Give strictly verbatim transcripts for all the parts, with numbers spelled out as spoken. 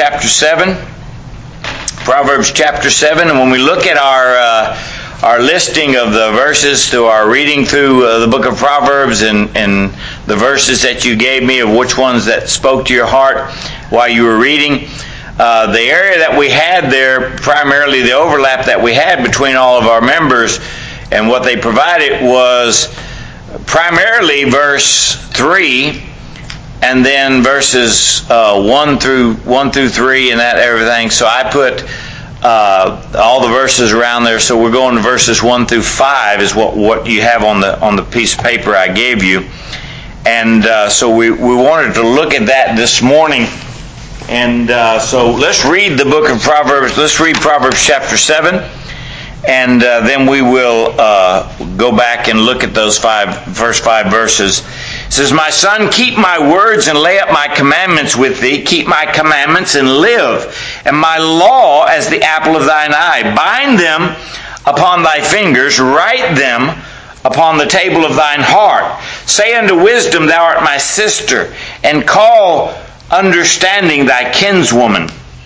chapter seven. Proverbs chapter seven, and when we look at our uh, our listing of the verses through our reading through uh, the book of Proverbs and, and the verses that you gave me of which ones that spoke to your heart while you were reading, uh, the area that we had there, primarily the overlap that we had between all of our members and what they provided was primarily verse three, and then verses uh, one through one through three and that everything. So I put uh, all the verses around there. So we're going to verses one through five is what, what you have on the on the piece of paper I gave you. And uh, so we, we wanted to look at that this morning. And uh, so let's read the book of Proverbs. Let's read Proverbs chapter seven. And uh, then we will uh, go back and look at those five, first five verses. It says, "My son, keep my words and lay up my commandments with thee. Keep my commandments and live, and my law as the apple of thine eye. Bind them upon thy fingers, write them upon the table of thine heart. Say unto wisdom, thou art my sister, and call understanding thy kinswoman,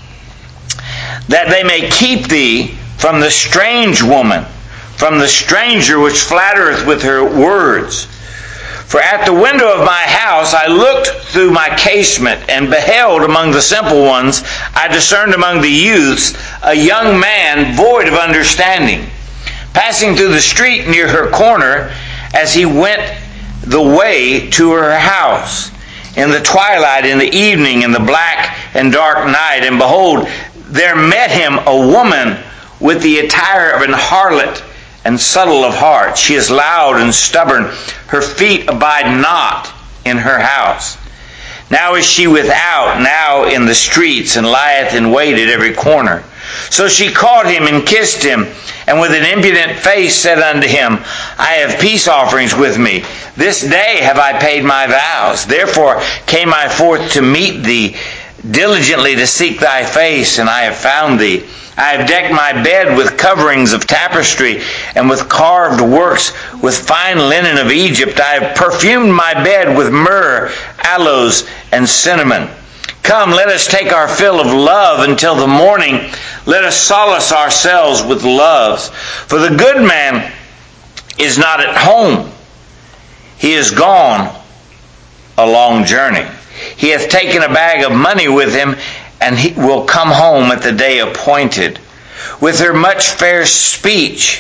that they may keep thee from the strange woman, from the stranger which flattereth with her words. For at the window of my house I looked through my casement, and beheld among the simple ones, I discerned among the youths, a young man void of understanding, passing through the street near her corner, as he went the way to her house, in the twilight, in the evening, in the black and dark night. And behold, there met him a woman with the attire of an harlot, and subtle of heart. She is loud and stubborn. Her feet abide not in her house. Now is she without, now in the streets, and lieth in wait at every corner. So she caught him and kissed him, and with an impudent face said unto him, I have peace offerings with me. This day have I paid my vows. Therefore came I forth to meet thee, diligently to seek thy face, and I have found thee. I have decked my bed with coverings of tapestry, and with carved works, with fine linen of Egypt. I have perfumed my bed with myrrh, aloes, and cinnamon. Come, let us take our fill of love until the morning. Let us solace ourselves with loves. For the good man is not at home. He is gone a long journey. He hath taken a bag of money with him, and he will come home at the day appointed. With her much fair speech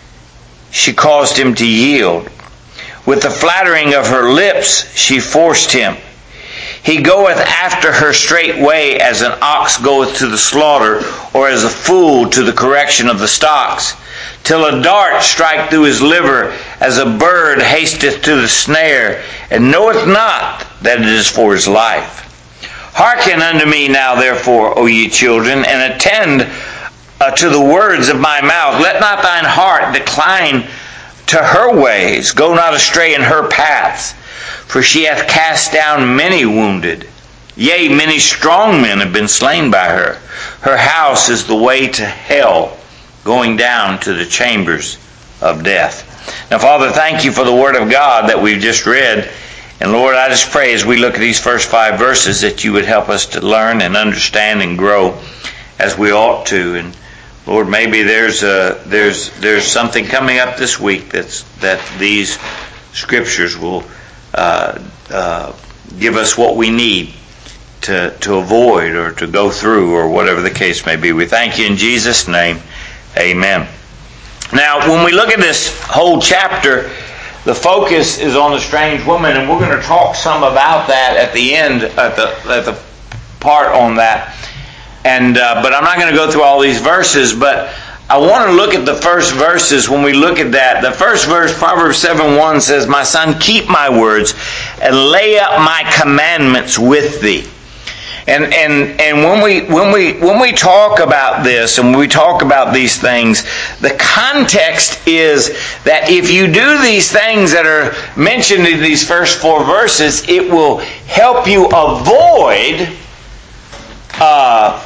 she caused him to yield. With the flattering of her lips she forced him. He goeth after her straightway, as an ox goeth to the slaughter, or as a fool to the correction of the stocks, till a dart strike through his liver, as a bird hasteth to the snare, and knoweth not that it is for his life. Hearken unto me now, therefore, O ye children, and attend uh, to the words of my mouth. Let not thine heart decline to her ways. Go not astray in her paths. For she hath cast down many wounded. Yea, many strong men have been slain by her. Her house is the way to hell, going down to the chambers of death." Now, Father, thank you for the Word of God that we've just read. And Lord, I just pray as we look at these first five verses that you would help us to learn and understand and grow as we ought to. And Lord, maybe there's a, there's there's something coming up this week that's that these scriptures will uh, uh, give us what we need to to avoid or to go through, or whatever the case may be. We thank you in Jesus' name. Amen. Now, when we look at this whole chapter, the focus is on the strange woman, and we're going to talk some about that at the end, at the at the part on that. And uh, but I'm not going to go through all these verses, but I want to look at the first verses. When we look at that, the first verse, Proverbs seven one says, "My son, keep my words and lay up my commandments with thee." And and and when we when we when we talk about this and when we talk about these things, the context is that if you do these things that are mentioned in these first four verses, it will help you avoid uh,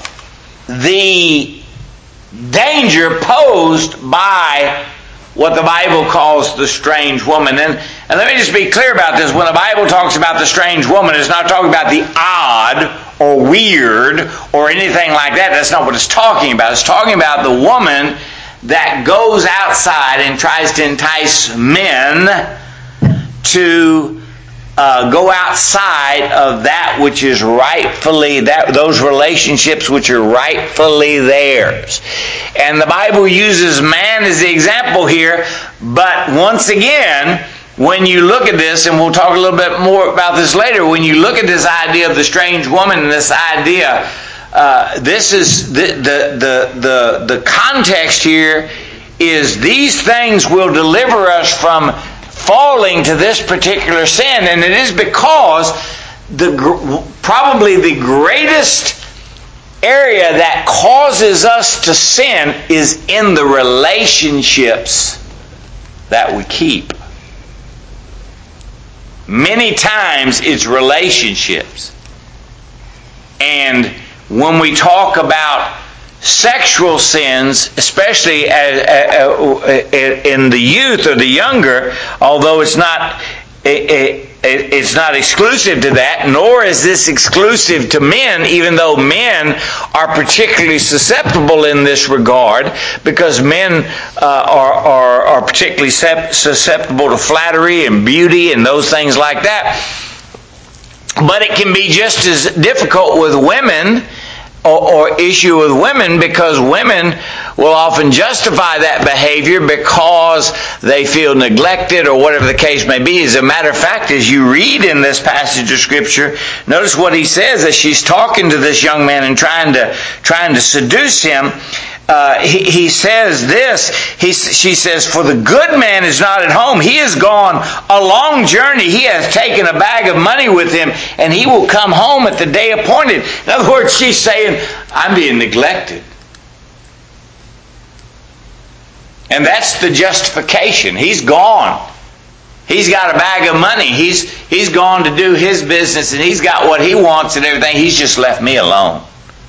the danger posed by what the Bible calls the strange woman. And, and let me just be clear about this. When the Bible talks about the strange woman, it's not talking about the odd or weird or anything like that. That's not what it's talking about. It's talking about the woman that goes outside and tries to entice men to uh, go outside of that which is rightfully, that those relationships which are rightfully theirs. And the Bible uses man as the example here, but once again, when you look at this, and we'll talk a little bit more about this later, when you look at this idea of the strange woman and this idea, uh, this is the, the the the the context here is these things will deliver us from falling to this particular sin, and it is because the probably the greatest area that causes us to sin is in the relationships that we keep. Many times it's relationships. And when we talk about sexual sins, especially in the youth or the younger, although it's not it's not exclusive to that, nor is this exclusive to men, even though men are particularly susceptible in this regard, because men uh, are, are, are particularly susceptible to flattery and beauty and those things like that. But it can be just as difficult with women, or, or issue with women, because women will often justify that behavior because they feel neglected or whatever the case may be. As a matter of fact, as you read in this passage of Scripture, notice what he says as she's talking to this young man and trying to trying to seduce him. Uh, he, he says this, he, she says, "For the good man is not at home. He has gone a long journey. He has taken a bag of money with him, and he will come home at the day appointed." In other words, she's saying, I'm being neglected. And that's the justification. He's gone. He's got a bag of money. He's, he's gone to do his business, and he's got what he wants and everything. He's just left me alone.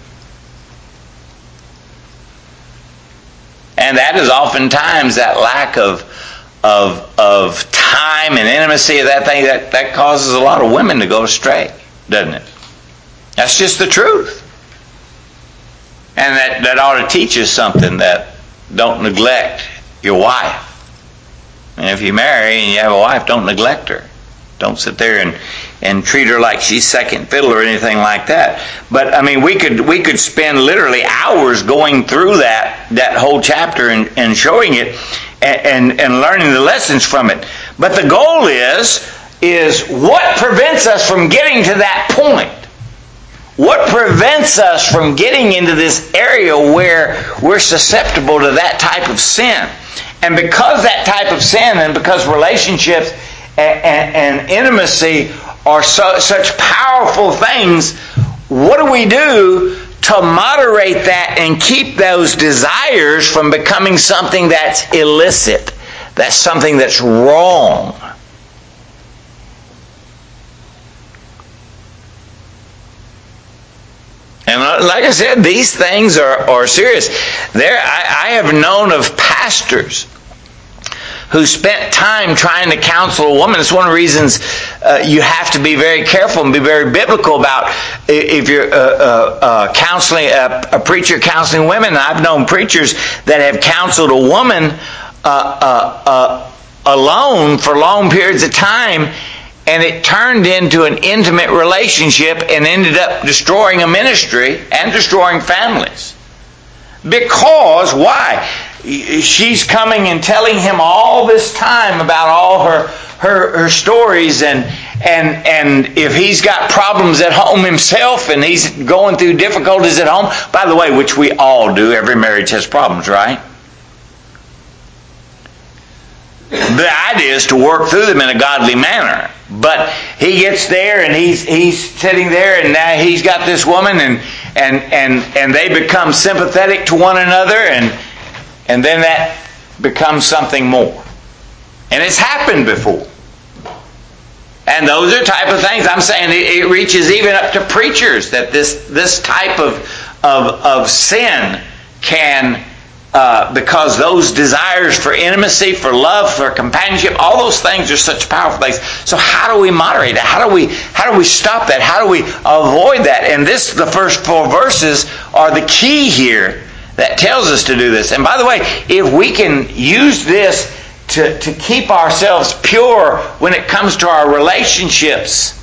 And that is oftentimes that lack of of of time and intimacy of that thing that, that causes a lot of women to go astray, doesn't it? That's just the truth. And that, that ought to teach us something, that don't neglect your wife. And if you marry and you have a wife, don't neglect her. Don't sit there and, and treat her like she's second fiddle or anything like that. But I mean, we could we could spend literally hours going through that that whole chapter and, and showing it and, and, and learning the lessons from it. But the goal is is what prevents us from getting to that point? What prevents us from getting into this area where we're susceptible to that type of sin? And because that type of sin, and because relationships and, and, and intimacy are so, such powerful things, what do we do to moderate that and keep those desires from becoming something that's illicit, that's something that's wrong? And like I said, these things are, are serious. There, I, I have known of pastors who spent time trying to counsel a woman. It's one of the reasons uh, you have to be very careful and be very biblical about if you're uh, uh, uh, counseling, uh, a preacher counseling women. I've known preachers that have counseled a woman uh, uh, uh, alone for long periods of time, and it turned into an intimate relationship and ended up destroying a ministry and destroying families. Because, why? She's coming and telling him all this time about all her her, her stories, and and and if he's got problems at home himself and he's going through difficulties at home, by the way, which we all do, every marriage has problems, right? The idea is to work through them in a godly manner. But he gets there and he's he's sitting there, and now he's got this woman, and and and, and they become sympathetic to one another, and and then that becomes something more. And it's happened before. And those are type of things. I'm saying it, it reaches even up to preachers, that this this type of of of sin can Uh, because those desires for intimacy, for love, for companionship, all those things are such powerful things. So how do we moderate that? How do we how do we stop that? How do we avoid that? And this, the first four verses are the key here that tells us to do this. And by the way, if we can use this to, to keep ourselves pure when it comes to our relationships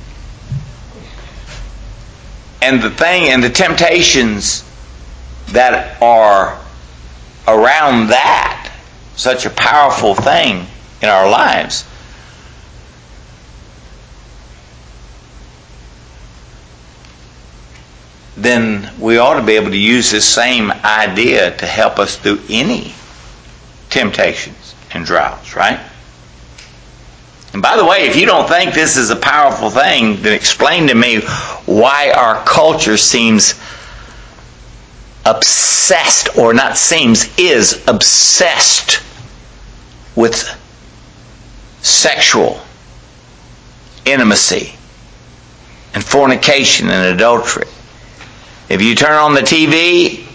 and the thing and the temptations that are around that, such a powerful thing in our lives, then we ought to be able to use this same idea to help us through any temptations and trials, right? And by the way, if you don't think this is a powerful thing, then explain to me why our culture seems obsessed, or not seems, is obsessed with sexual intimacy and fornication and adultery. If you turn on the T V,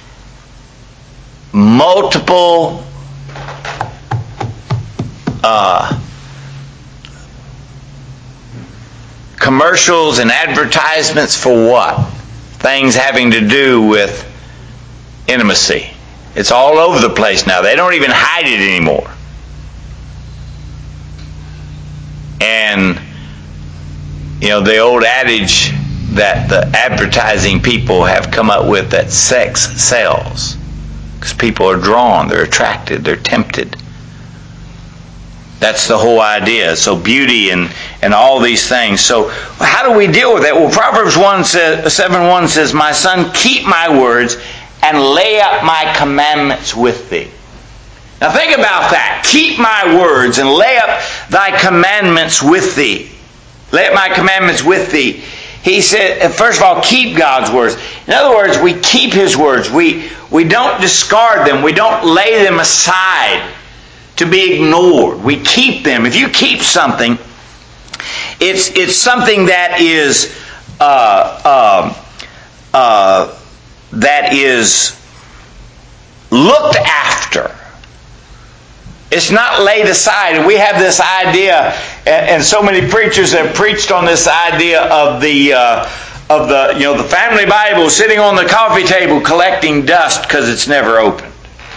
multiple uh, commercials and advertisements for what? Things having to do with intimacy. It's all over the place now. They don't even hide it anymore. And, you know, the old adage that the advertising people have come up with, that sex sells. Because people are drawn, they're attracted, they're tempted. That's the whole idea. So beauty and, and all these things. So how do we deal with that? Well, Proverbs one says, seven one says, "My son, keep my words and lay up my commandments with thee." Now think about that. Keep my words and lay up thy commandments with thee. Lay up my commandments with thee. He said, first of all, keep God's words. In other words, we keep His words. We, we don't discard them. We don't lay them aside to be ignored. We keep them. If you keep something, it's, it's something that is uh, uh, uh, that is looked after. It's not laid aside. And we have this idea, and so many preachers have preached on this idea of the uh, of the you know the family Bible sitting on the coffee table collecting dust because it's never opened.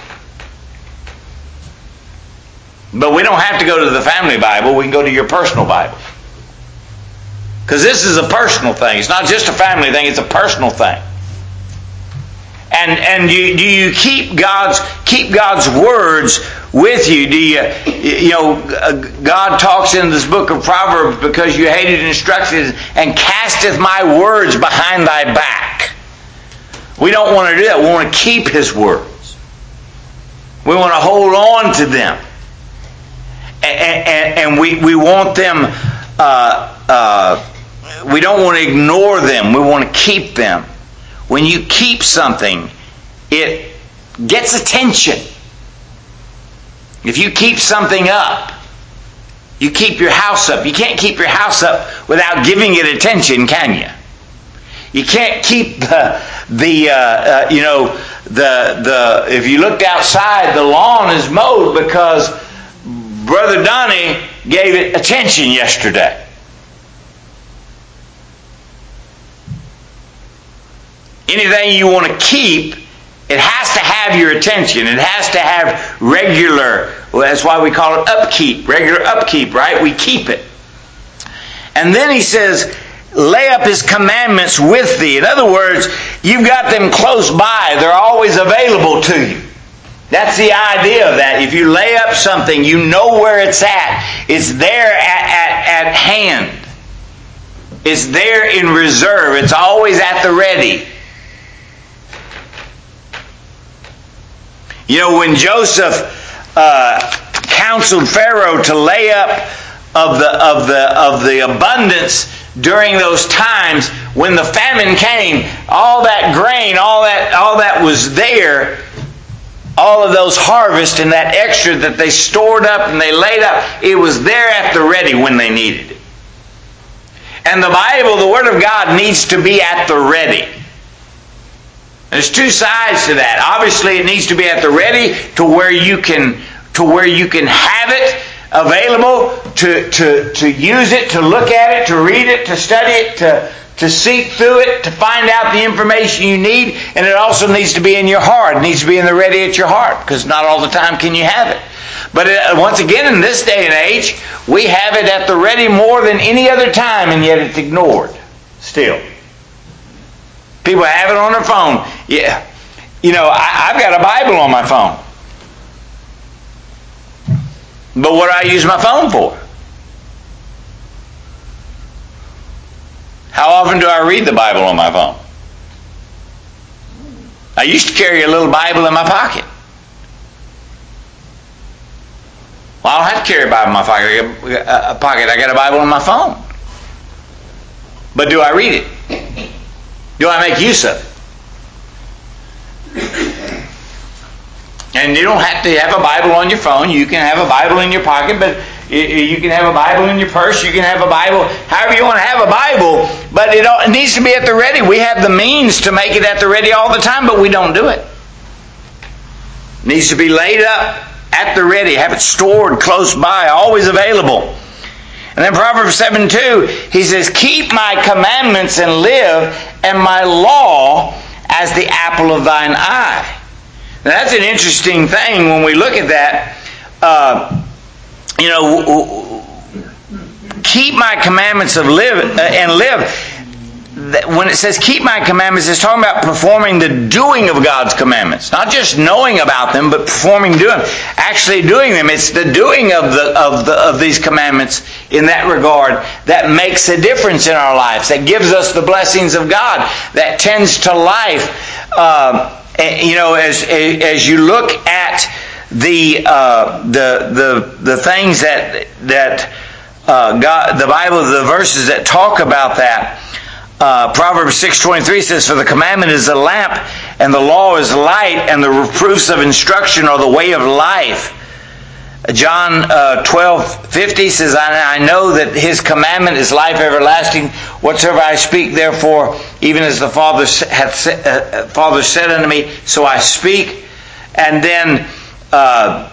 But we don't have to go to the family Bible. We can go to your personal Bible, because this is a personal thing. It's not just a family thing. It's a personal thing. And and you, do you keep God's keep God's words with you? Do you you know God talks in this book of Proverbs, because you hated instructions and casteth my words behind thy back. We don't want to do that. We want to keep His words. We want to hold on to them, and, and, and we we want them. Uh, uh, we don't want to ignore them. We want to keep them. When you keep something, it gets attention. If you keep something up, you keep your house up. You can't keep your house up without giving it attention, can you? You can't keep the, the uh, uh, you know, the the. If you looked outside, the lawn is mowed because Brother Donnie gave it attention yesterday. Anything you want to keep, it has to have your attention. It has to have regular, well, that's why we call it upkeep, regular upkeep, right? We keep it. And then he says, lay up His commandments with thee. In other words, you've got them close by. They're always available to you. That's the idea of that. If you lay up something, you know where it's at. It's there at, at, at hand. It's there in reserve. It's always at the ready. You know, when Joseph uh, counseled Pharaoh to lay up of the of the of the abundance during those times when the famine came, all that grain, all that all that was there, all of those harvests and that extra that they stored up and they laid up, it was there at the ready when they needed it. And the Bible, the Word of God, needs to be at the ready. There's two sides to that. Obviously, it needs to be at the ready to where you can to where you can have it available to to to use it, to look at it, to read it, to study it, to to seek through it, to find out the information you need. And it also needs to be in your heart. It needs to be in the ready at your heart, because not all the time can you have it. But it, once again, in this day and age, we have it at the ready more than any other time, and yet it's ignored still. People have it on their phone. Yeah, you know, I, I've got a Bible on my phone. But what do I use my phone for? How often do I read the Bible on my phone? I used to carry a little Bible in my pocket. Well, I don't have to carry a Bible in my pocket. I got a Bible in my phone. But do I read it? Do I make use of it? And you don't have to have a Bible on your phone. You can have a Bible in your pocket, but you can have a Bible in your purse. You can have a Bible, however you want to have a Bible, but it needs to be at the ready. We have the means to make it at the ready all the time, but we don't do it. It needs to be laid up at the ready. Have it stored close by, always available. And then Proverbs seven two, he says, keep my commandments and live, and my law as the apple of thine eye. Now that's an interesting thing when we look at that. Uh, you know, keep my commandments of live uh, and live. When it says keep my commandments, it's talking about performing the doing of God's commandments. Not just knowing about them, but performing doing them. Actually doing them. It's the doing of the of the of these commandments in that regard that makes a difference in our lives. That gives us the blessings of God. That tends to life. Uh, you know, as as you look at the uh, the the the things that that uh, God, the Bible, the verses that talk about that. Uh, Proverbs six twenty-three says, for the commandment is a lamp, and the law is light, and the reproofs of instruction are the way of life. John uh, twelve fifty says, I, I know that his commandment is life everlasting. Whatsoever I speak, therefore, even as the Father hath said, uh, Father said unto me, so I speak. And then uh,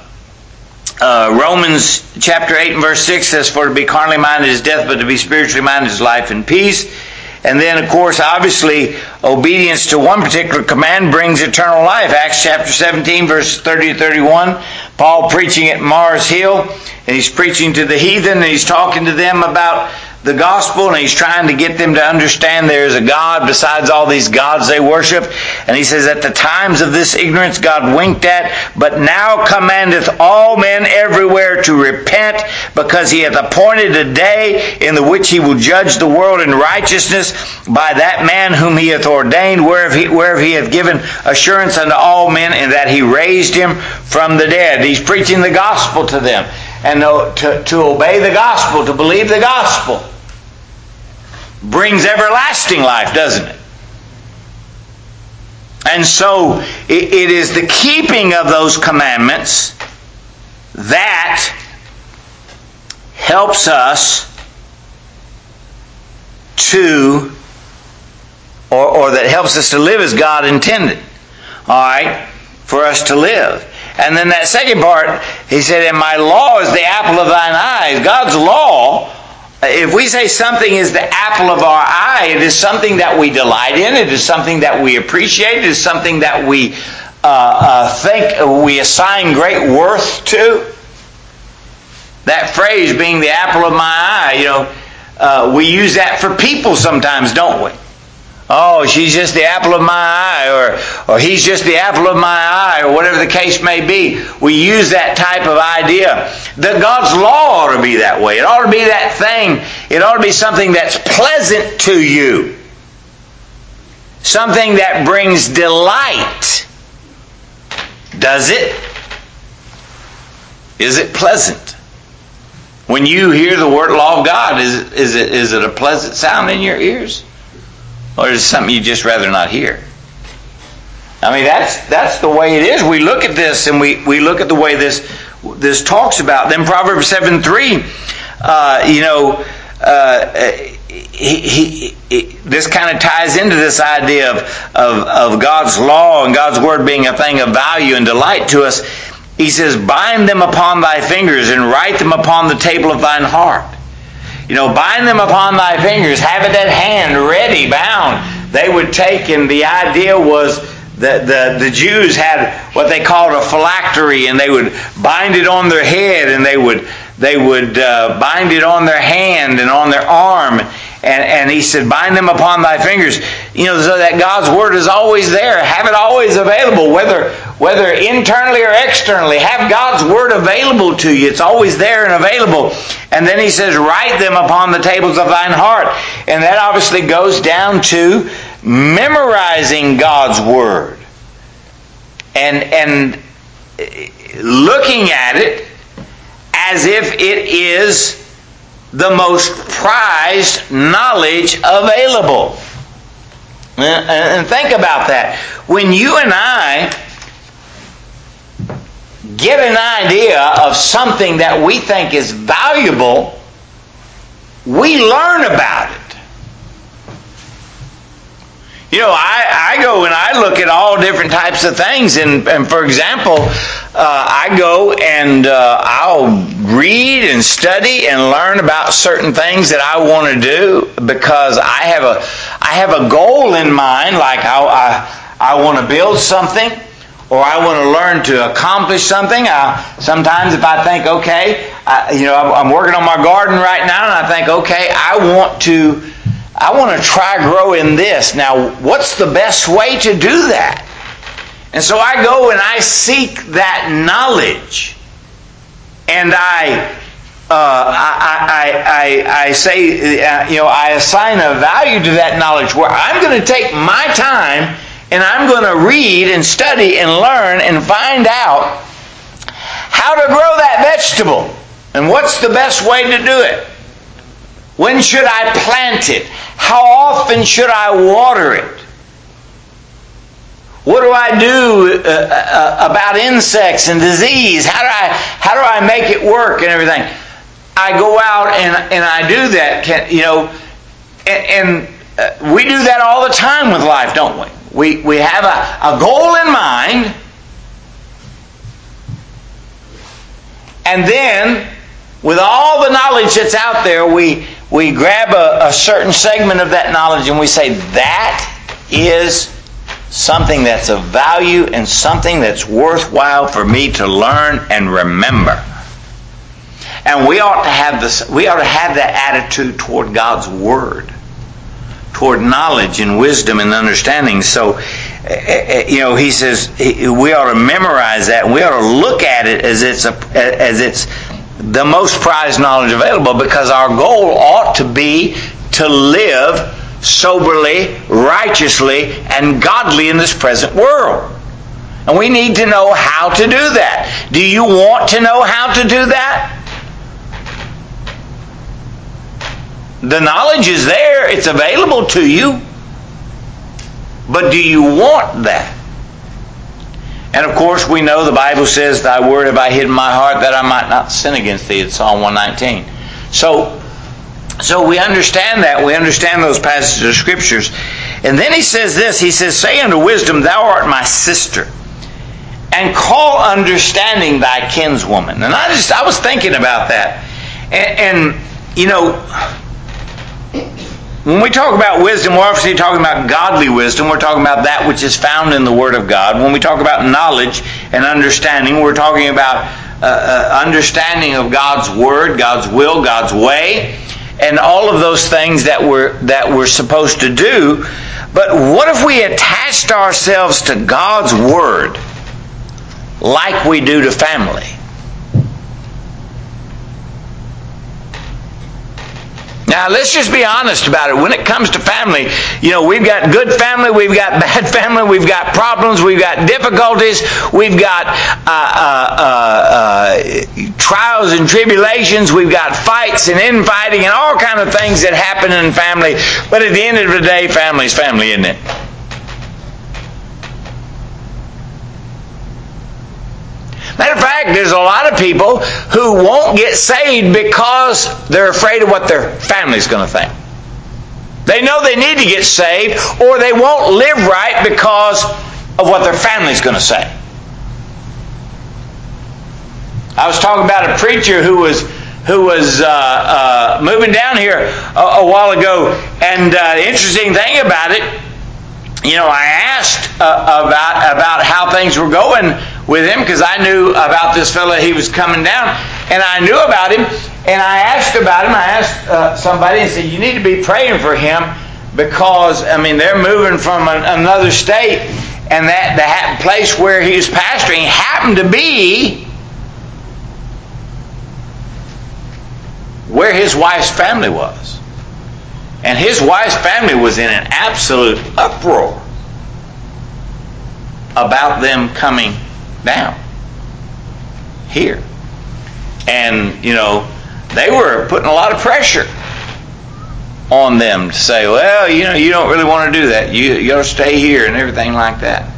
uh, Romans chapter eight and verse six says, for to be carnally minded is death, but to be spiritually minded is life and peace. And then, of course, obviously, obedience to one particular command brings eternal life. Acts chapter seventeen, verse thirty to thirty-one. Paul preaching at Mars Hill, and he's preaching to the heathen, and he's talking to them about the gospel, and he's trying to get them to understand there is a God besides all these gods they worship. And he says, at the times of this ignorance God winked at, but now commandeth all men everywhere to repent, because he hath appointed a day in the which he will judge the world in righteousness by that man whom he hath ordained, whereof he, whereof he hath given assurance unto all men, and that he raised him from the dead. He's preaching the gospel to them. And to, to obey the gospel, to believe the gospel, brings everlasting life, doesn't it? And so it, it is the keeping of those commandments that helps us to, or, or that helps us to live as God intended. All right? For us to live. And then that second part, he said, and my law is the apple of thine eyes. God's law, if we say something is the apple of our eye, it is something that we delight in. It is something that we appreciate. It is something that we uh, uh, think, we assign great worth to. That phrase being the apple of my eye, you know, uh, we use that for people sometimes, don't we? Oh, she's just the apple of my eye, or, or he's just the apple of my eye, or whatever the case may be. We use that type of idea. That God's law ought to be that way. It ought to be that thing. It ought to be something that's pleasant to you. Something that brings delight. Does it? Is it pleasant? When you hear the word law of God, is, is, it, is it a pleasant sound in your ears? Or is it something you'd just rather not hear? I mean, that's that's the way it is. We look at this and we, we look at the way this this talks about. Then Proverbs seven three, uh, you know, uh, he, he, he, this kind of ties into this idea of, of, of God's law and God's word being a thing of value and delight to us. He says, bind them upon thy fingers and write them upon the table of thine heart. You know, bind them upon thy fingers, have it at hand, ready, bound. They would take, and the idea was that the, the Jews had what they called a phylactery, and they would bind it on their head, and they would they would uh, bind it on their hand and on their arm. And, and he said, bind them upon thy fingers. You know, so that God's word is always there. Have it always available, whether whether internally or externally. Have God's word available to you. It's always there and available. And then he says, write them upon the tables of thine heart. And that obviously goes down to memorizing God's word. And, and looking at it as if it is the most prized knowledge available. And think about that. When you and I get an idea of something that we think is valuable, we learn about it. You know, I, I go and I look at all different types of things. And, and for example, uh, I go and uh, I'll read and study and learn about certain things that I want to do because I have a I have a goal in mind. Like I I, I want to build something, or I want to learn to accomplish something. I, sometimes if I think, okay, I, you know, I'm, I'm working on my garden right now, and I think, okay, I want to. I want to try growing this. Now, what's the best way to do that? And so I go and I seek that knowledge. And I, uh, I, I, I, I say, uh, you know, I assign a value to that knowledge where I'm going to take my time and I'm going to read and study and learn and find out how to grow that vegetable. And what's the best way to do it? When should I plant it? How often should I water it? What do I do uh, uh, about insects and disease? How do I how do I make it work and everything? I go out and and I do that. Can, you know, and, and uh, we do that all the time with life, don't we? We we have a, a goal in mind, and then with all the knowledge that's out there, we we grab a, a certain segment of that knowledge and we say, that is something that's of value and something that's worthwhile for me to learn and remember. And we ought to have this, we ought to have that attitude toward God's Word, toward knowledge and wisdom and understanding. So, you know, he says we ought to memorize that. We ought to look at it as it's a, as it's the most prized knowledge available, because our goal ought to be to live soberly, righteously, and godly in this present world. And we need to know how to do that. Do you want to know how to do that? The knowledge is there. It's available to you. But do you want that? And of course we know the Bible says, thy word have I hid in my heart that I might not sin against thee. It's Psalm one nineteen. So, so we understand that. We understand those passages of Scriptures. And then he says this. He says, say unto wisdom, thou art my sister, and call understanding thy kinswoman. And I just, I was thinking about that. And, and you know, when we talk about wisdom, we're obviously talking about godly wisdom. We're talking about that which is found in the Word of God. When we talk about knowledge and understanding, we're talking about uh, uh, understanding of God's Word, God's will, God's way, and all of those things that we're, that we're supposed to do. But what if we attached ourselves to God's Word like we do to family? Now, let's just be honest about it. When it comes to family, you know, we've got good family, we've got bad family, we've got problems, we've got difficulties, we've got uh, uh, uh, trials and tribulations, we've got fights and infighting and all kind of things that happen in family. But at the end of the day, family's family, isn't it? Matter of fact, there's a lot of people who won't get saved because they're afraid of what their family's going to think. They know they need to get saved, or they won't live right because of what their family's going to say. I was talking about a preacher who was who was uh, uh, moving down here a, a while ago, and uh, the interesting thing about it, you know, I asked uh, about about how things were going with him, because I knew about this fellow. He was coming down, and I knew about him, and I asked about him. I asked uh, somebody and said, you need to be praying for him, because, I mean, they're moving from an, another state, and that the place where he was pastoring happened to be where his wife's family was. And his wife's family was in an absolute uproar about them coming down here. And, you know, they were putting a lot of pressure on them to say, well, you know, you don't really want to do that. You, you got to stay here and everything like that.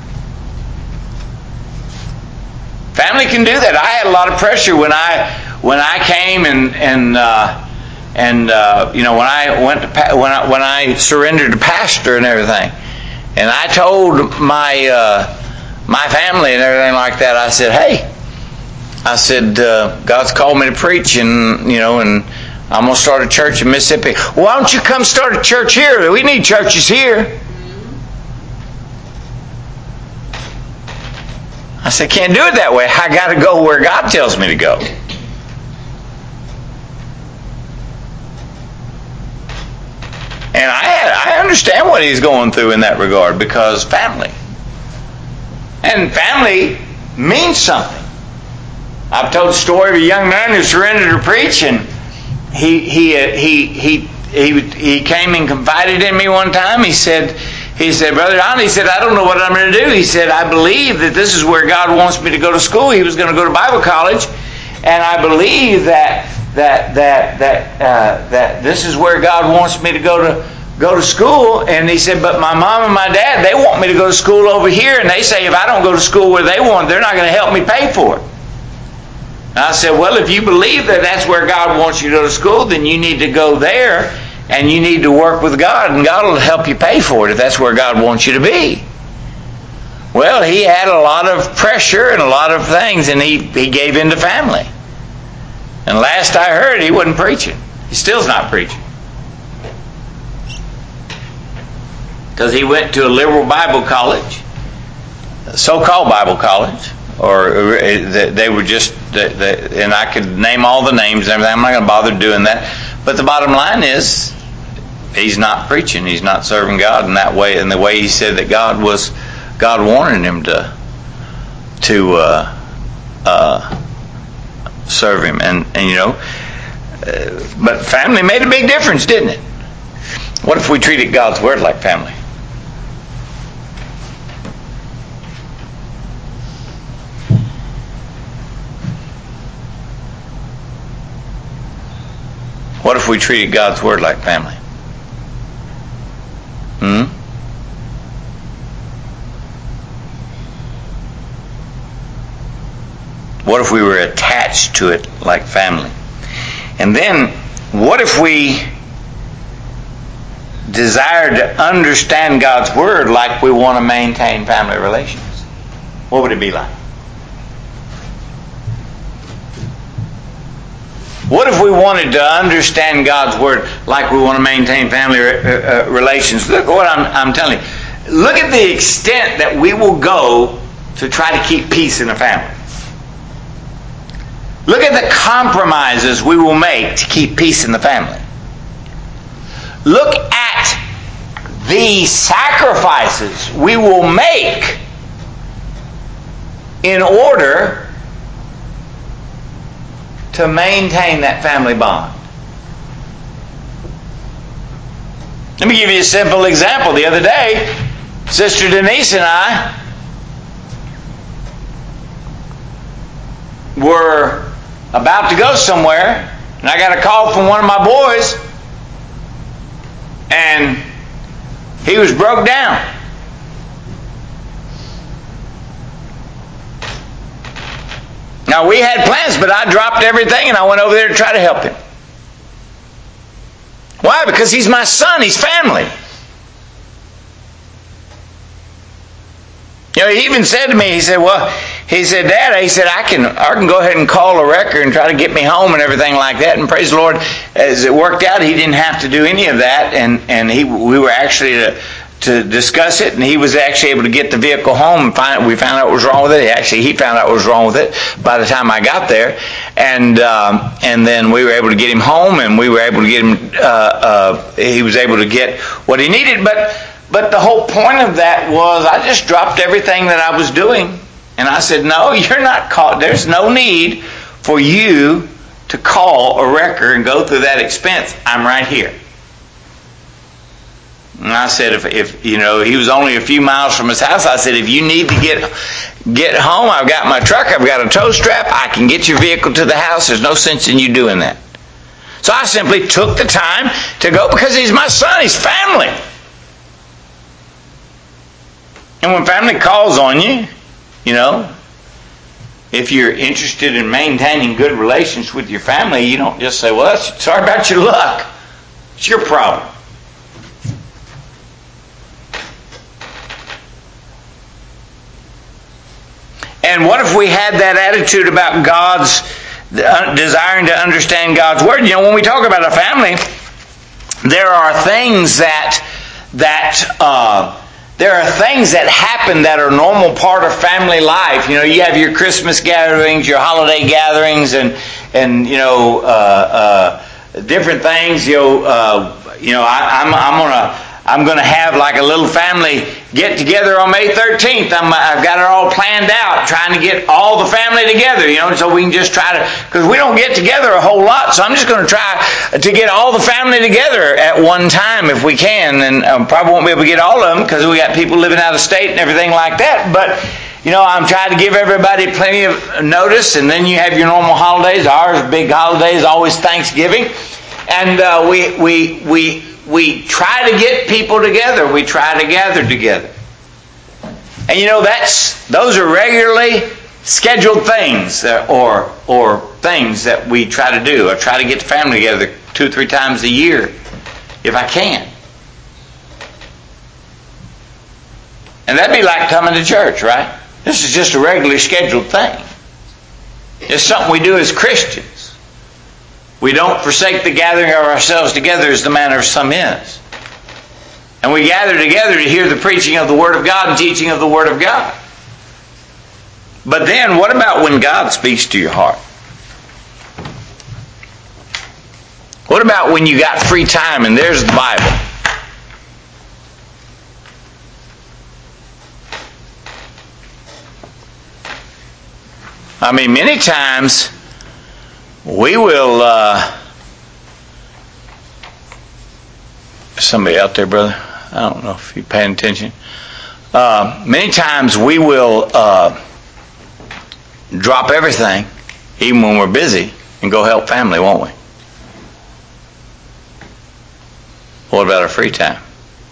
Family can do that. I had a lot of pressure when I when I came and and uh, and uh, you know, when I went to when I when I surrendered to pastor and everything, and I told my uh, my family and everything like that. I said, hey, I said, uh, God's called me to preach, and you know, and I'm going to start a church in Mississippi. Well, why don't you come start a church here? We need churches here. I said, can't do it that way. I got to go where God tells me to go. And I I understand what he's going through in that regard, because family. And family means something. I've told the story of a young man who surrendered to preach, and he he uh, he he he he came and confided in me one time. He said, he said, Brother Don, he said, I don't know what I'm going to do. He said, I believe that this is where God wants me to go to school. He was going to go to Bible college, and I believe that that that that uh, that this is where God wants me to go to go to school. And he said, but my mom and my dad, they want me to go to school over here, and they say if I don't go to school where they want, they're not going to help me pay for it. And I said, well, if you believe that that's where God wants you to go to school, then you need to go there, and you need to work with God, and God will help you pay for it if that's where God wants you to be. Well, he had a lot of pressure and a lot of things, and he, he gave in to family. And last I heard, he wasn't preaching. He still's not preaching. Because he went to a liberal Bible college, a so-called Bible college, or they were just, and I could name all the names and everything. I'm not going to bother doing that. But the bottom line is, he's not preaching. He's not serving God in that way. And the way he said that God was, God wanted him to, to uh, uh, serve him. And, and you know, uh, but family made a big difference, didn't it? What if we treated God's word like family? What if we treated God's word like family? Hmm? What if we were attached to it like family? And then, what if we desired to understand God's word like we want to maintain family relations? What would it be like? What if we wanted to understand God's word like we want to maintain family uh, relations? Look what I'm, I'm telling you. Look at the extent that we will go to try to keep peace in a family. Look at the compromises we will make to keep peace in the family. Look at the sacrifices we will make in order to maintain that family bond. Let me give you a simple example. The other day, Sister Denise and I were about to go somewhere, and I got a call from one of my boys, and he was broke down. Now, we had plans, but I dropped everything and I went over there to try to help him. Why? Because he's my son. He's family. You know, he even said to me, he said, well, he said, Dad, he said, I can I can go ahead and call a wrecker and try to get me home and everything like that. And praise the Lord, as it worked out, he didn't have to do any of that. And, and he we were actually to, to discuss it, and he was actually able to get the vehicle home and find we found out what was wrong with it. Actually, he found out what was wrong with it by the time I got there. And um, and then we were able to get him home, and we were able to get him, uh, uh, he was able to get what he needed. But But the whole point of that was I just dropped everything that I was doing. And I said, no, you're not called. There's no need for you to call a wrecker and go through that expense. I'm right here. And I said, if, if you know, he was only a few miles from his house. I said, if you need to get get home, I've got my truck, I've got a tow strap, I can get your vehicle to the house. There's no sense in you doing that. So I simply took the time to go because he's my son, he's family. And when family calls on you, you know, if you're interested in maintaining good relations with your family, you don't just say, well, that's, sorry about your luck. It's your problem. And what if we had that attitude about God's, uh, desiring to understand God's Word? You know, when we talk about a family, there are things that, that, uh, There are things that happen that are a normal part of family life. You know, you have your Christmas gatherings, your holiday gatherings, and and you know uh, uh, different things. You know, uh, you know, I, I'm I'm gonna I'm gonna have like a little family get together on May thirteenth. I'm I've got it all planned out, trying to get all the family together. You know, so we can just try to, because we don't get together a whole lot. So I'm just going to try to get all the family together at one time if we can, and um, probably won't be able to get all of them because we got people living out of state and everything like that. But you know, I'm trying to give everybody plenty of notice, and then you have your normal holidays. Ours big holiday is always Thanksgiving, and uh, we we we. We try to get people together. We try to gather together. And you know, that's those are regularly scheduled things that, or or things that we try to do. I try to get the family together two or three times a year if I can. And that'd be like coming to church, right? This is just a regularly scheduled thing. It's something we do as Christians. We don't forsake the gathering of ourselves together as the manner of some is. And we gather together to hear the preaching of the Word of God and teaching of the Word of God. But then, what about when God speaks to your heart? What about when you got free time and there's the Bible? I mean, many times we will, uh, somebody out there, brother, I don't know if you're paying attention. Uh, many times we will uh, drop everything, even when we're busy, and go help family, won't we? What about our free time?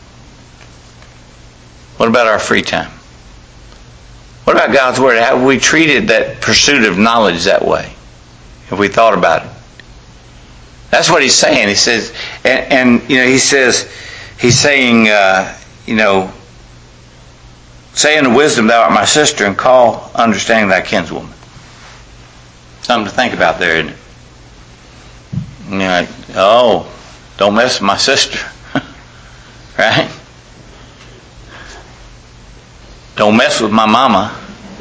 What about our free time? What about God's Word? Have we treated that pursuit of knowledge that way? Have we thought about it? That's what he's saying. He says, and, and you know, he says, he's saying, uh, you know, say unto wisdom, thou art my sister, and call understanding thy kinswoman. Something to think about there, isn't it? You know, oh, don't mess with my sister, right? Don't mess with my mama.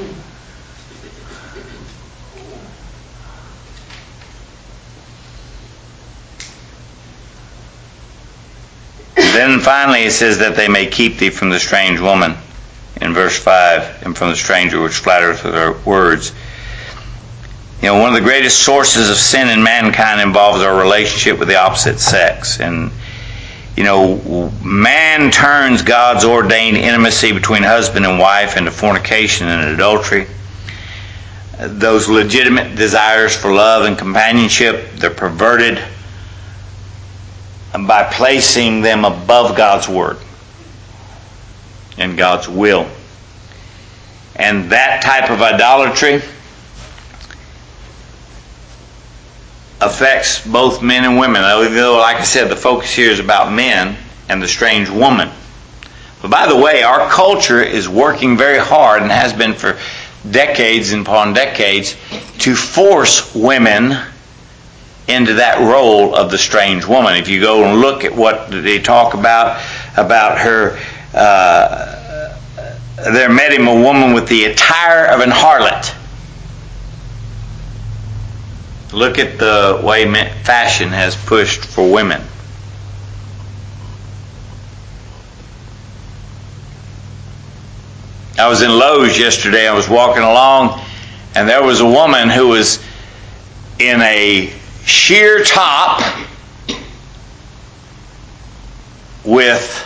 Then finally it says that they may keep thee from the strange woman in verse five, and from the stranger which flattereth with her words. You know, one of the greatest sources of sin in mankind involves our relationship with the opposite sex. And, you know, man turns God's ordained intimacy between husband and wife into fornication and adultery. Those legitimate desires for love and companionship, they're perverted by placing them above God's Word and God's will. And that type of idolatry affects both men and women. Even though, like I said, the focus here is about men and the strange woman. But by the way, our culture is working very hard, and has been for decades and upon decades, to force women into that role of the strange woman. If you go and look at what they talk about, about her, uh, there met him a woman with the attire of an harlot. Look at the way fashion has pushed for women. I was in Lowe's yesterday. I was walking along, and there was a woman who was in a sheer top with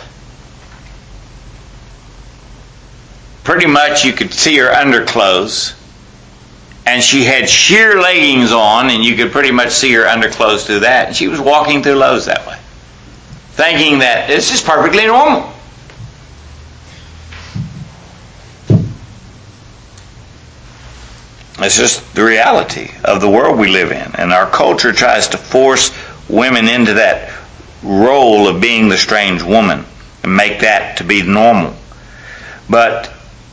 pretty much you could see her underclothes, and she had sheer leggings on, and you could pretty much see her underclothes through that. And she was walking through Lowe's that way, thinking that this is perfectly normal. It's just the reality of the world we live in. And our culture tries to force women into that role of being the strange woman and make that to be normal. But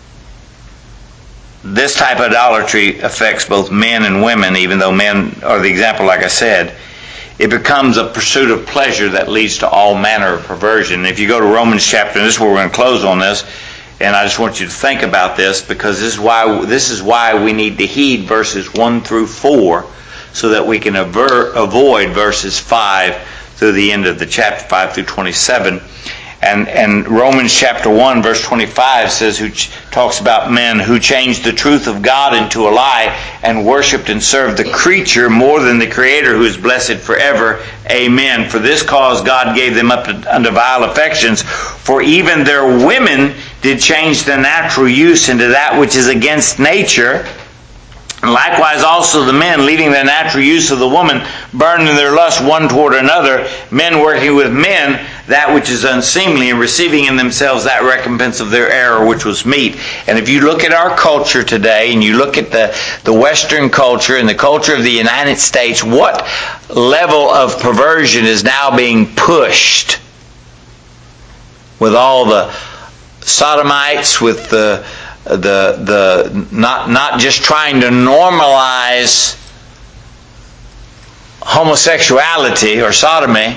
this type of idolatry affects both men and women, even though men are the example, like I said. It becomes a pursuit of pleasure that leads to all manner of perversion. And if you go to Romans chapter, and this is where we're going to close on this, and I just want you to think about this, because this is why this is why we need to heed verses one through four, so that we can aver, avoid verses five through the end of the chapter, five through twenty-seven. And, and Romans chapter one, verse twenty-five says, who ch- talks about men who changed the truth of God into a lie and worshipped and served the creature more than the Creator, who is blessed forever. Amen. For this cause God gave them up to, unto vile affections, for even their women did change the natural use into that which is against nature. And likewise also the men, leaving the natural use of the woman, burned in their lust one toward another, men working with men that which is unseemly, and receiving in themselves that recompense of their error which was meet. And if you look at our culture today, and you look at the, the Western culture and the culture of the United States, what level of perversion is now being pushed with all the sodomites, with the the the not not just trying to normalize homosexuality or sodomy,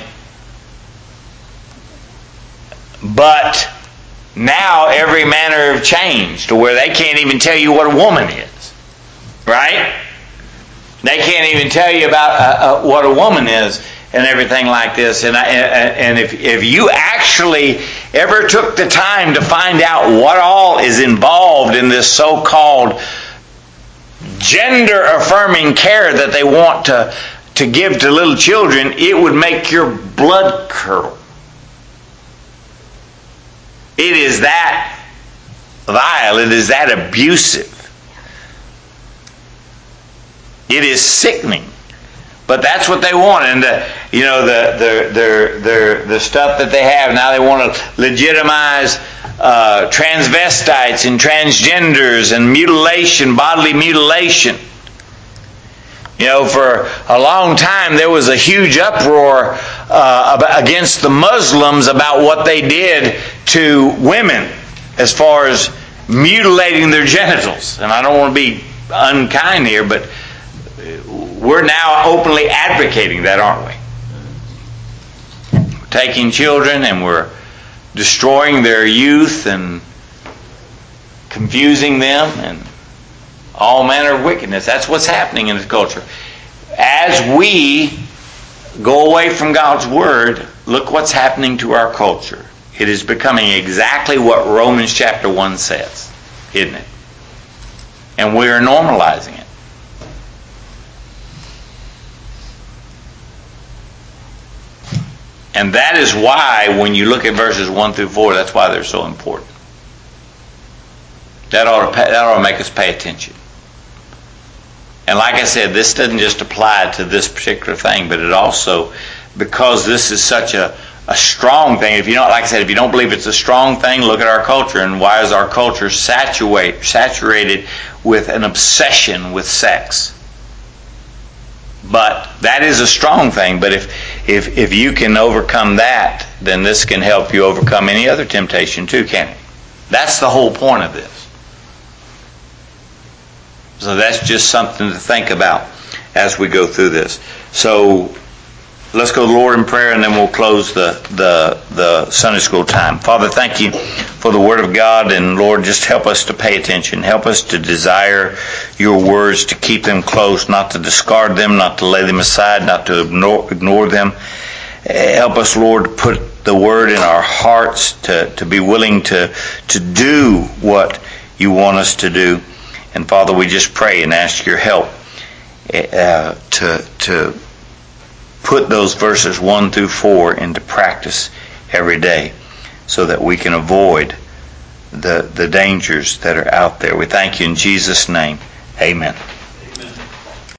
but now every manner of change to where they can't even tell you what a woman is, right? They can't even tell you about uh, uh, what a woman is and everything like this. And I, and if if you actually ever took the time to find out what all is involved in this so-called gender-affirming care that they want to to give to little children, it would make your blood curdle. It is that vile. It is that abusive. It is sickening. But that's what they want. And the, you know, the the the the the stuff that they have now, they want to legitimize uh, transvestites and transgenders and mutilation, bodily mutilation. You know, for a long time there was a huge uproar uh, against the Muslims about what they did to women as far as mutilating their genitals. And I don't want to be unkind here, but we're now openly advocating that, aren't we? We're taking children and we're destroying their youth and confusing them and all manner of wickedness. That's what's happening in this culture. As we go away from God's Word, look what's happening to our culture. It is becoming exactly what Romans chapter one says, isn't it? And we are normalizing it. And that is why, when you look at verses one through four, that's why they're so important. That ought to, that ought to make us pay attention. And like I said, this doesn't just apply to this particular thing, but it also, because this is such a, a strong thing, if you don't, like I said, if you don't believe it's a strong thing, look at our culture. And why is our culture saturate, saturated with an obsession with sex? But that is a strong thing. But if, if, if you can overcome that, then this can help you overcome any other temptation too, can't it? That's the whole point of this. So that's just something to think about as we go through this. So let's go to the Lord in prayer, and then we'll close the, the, the Sunday school time. Father, thank you for the Word of God, and Lord, just help us to pay attention. Help us to desire your words, to keep them close, not to discard them, not to lay them aside, not to ignore, ignore them. Help us, Lord, to put the Word in our hearts, to, to be willing to, to do what you want us to do. And Father, we just pray and ask your help uh, to to put those verses one through four into practice every day, so that we can avoid the the dangers that are out there. We thank you in Jesus' name. Amen.